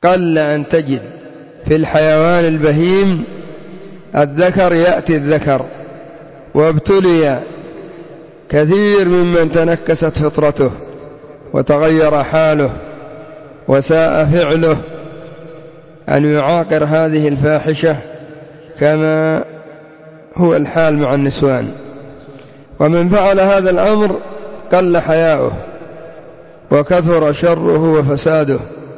قل أن تجد في الحيوان البهيم الذكر يأتي الذكر، وابتلي كثير ممن تنكست فطرته وتغير حاله وساء فعله أن يعاقر هذه الفاحشة كما هو الحال مع النسوان. ومن فعل هذا الأمر قل حياؤه وكثر شره وفساده،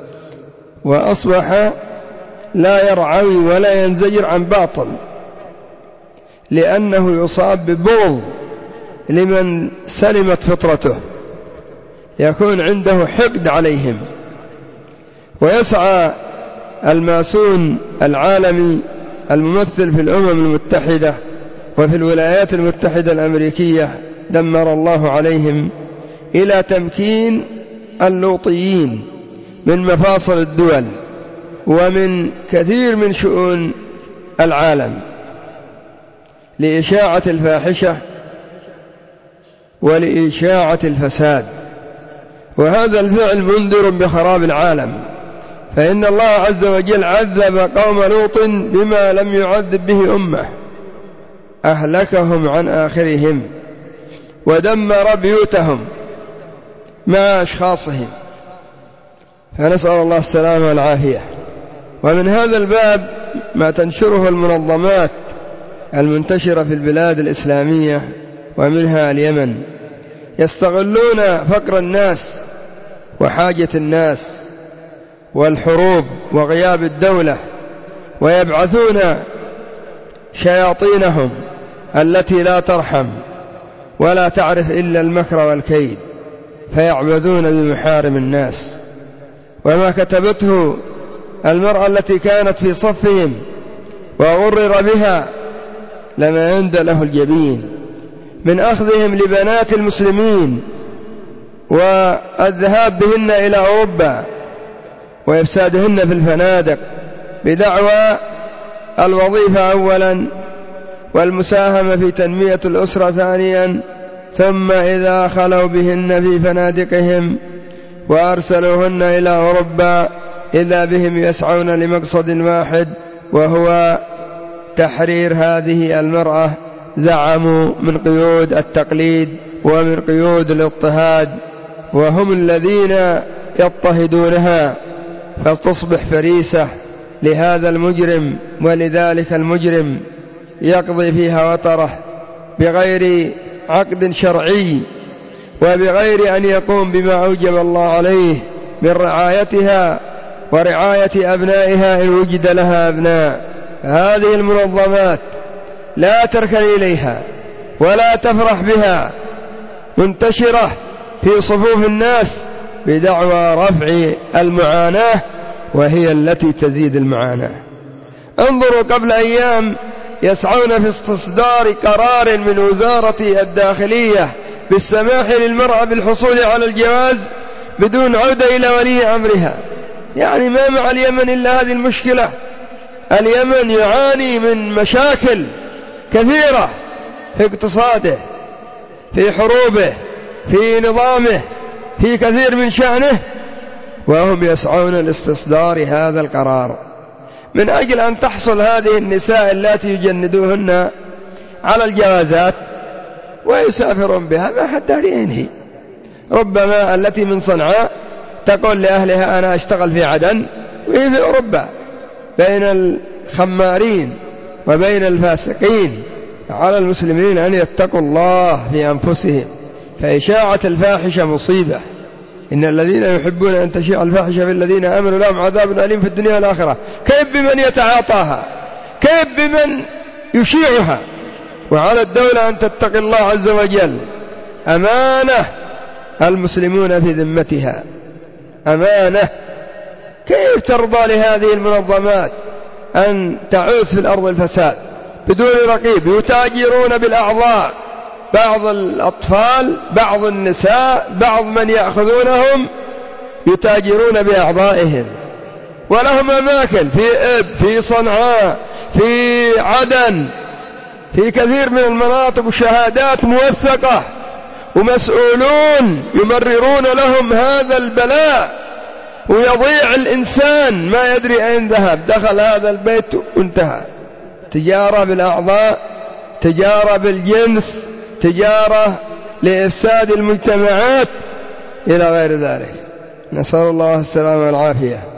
وأصبح لا يرعوي ولا ينزجر عن باطل، لأنه يصاب ببغض لمن سلمت فطرته، يكون عنده حقد عليهم. ويسعى الماسون العالمي الممثل في الأمم المتحدة وفي الولايات المتحدة الأمريكية دمر الله عليهم إلى تمكين اللوطيين من مفاصل الدول ومن كثير من شؤون العالم لإشاعة الفاحشة ولإشاعة الفساد. وهذا الفعل منذر بخراب العالم، فإن الله عز وجل عذب قوم لوط بما لم يعذب به أمة، أهلكهم عن آخرهم ودمر بيوتهم مع أشخاصهم، فنسأل الله السلامة والعافية. ومن هذا الباب ما تنشره المنظمات المنتشرة في البلاد الإسلامية ومنها اليمن، يستغلون فقر الناس وحاجة الناس والحروب وغياب الدولة، ويبعثون شياطينهم التي لا ترحم ولا تعرف إلا المكر والكيد، فيعبثون بمحارم الناس. وما كتبته المرأة التي كانت في صفهم وغرر بها لما يندى له الجبين من أخذهم لبنات المسلمين والذهاب بهن إلى أوروبا وإفسادهن في الفنادق بدعوى الوظيفة أولا والمساهمة في تنمية الأسرة ثانيا، ثم إذا خلوا بهن في فنادقهم وأرسلوهن إلى أوروبا إذا بهم يسعون لمقصد واحد، وهو تحرير هذه المرأة، زعموا من قيود التقليد ومن قيود الاضطهاد، وهم الذين يضطهدونها فتصبح فريسة لهذا المجرم. ولذلك المجرم يقضي فيها وطره بغير عقد شرعي وبغير أن يقوم بما أوجب الله عليه من رعايتها ورعاية أبنائها إن وجد لها أبناء. هذه المنظمات لا تركن إليها ولا تفرح بها، منتشرة في صفوف الناس بدعوى رفع المعاناة، وهي التي تزيد المعاناة. انظروا قبل أيام يسعون في استصدار قرار من وزارة الداخلية بالسماح للمرأة بالحصول على الجواز بدون عودة إلى ولي أمرها. يعني ما مع اليمن إلا هذه المشكلة. اليمن يعاني من مشاكل كثيرة في اقتصاده، في حروبه، في نظامه، في كثير من شأنه، وهم يسعون لاستصدار هذا القرار من أجل أن تحصل هذه النساء التي يجندوهن على الجوازات ويسافرون بها ما حد دارينه. ربما التي من صنعاء تقول لأهلها أنا أشتغل في عدن وهي في أوروبا بين الخمارين وبين الفاسقين. على المسلمين أن يتقوا الله في أنفسهم، فإشاعة الفاحشة مصيبة. إن الذين يحبون أن تشيع الفاحشة في الذين آمنوا لهم عذاب أليم في الدنيا والآخرة. كيف بمن يتعاطاها؟ كيف بمن يشيعها؟ وعلى الدولة أن تتقي الله عز وجل. أمانة المسلمون في ذمتها، أمانة. كيف ترضى لهذه المنظمات أن تعوث في الأرض الفساد بدون رقيب؟ يتاجرون بالأعضاء، بعض الأطفال، بعض النساء، بعض من يأخذونهم يتاجرون بأعضائهم، ولهم أماكن في إب، في صنعاء، في عدن، في كثير من المناطق، وشهادات موثقة، ومسؤولون يمررون لهم هذا البلاء ويضيع الإنسان ما يدري أين ذهب، دخل هذا البيت وانتهى. تجارة بالأعضاء، تجارة بالجنس، تجارة لإفساد المجتمعات إلى غير ذلك. نسأل الله السلامة والعافية.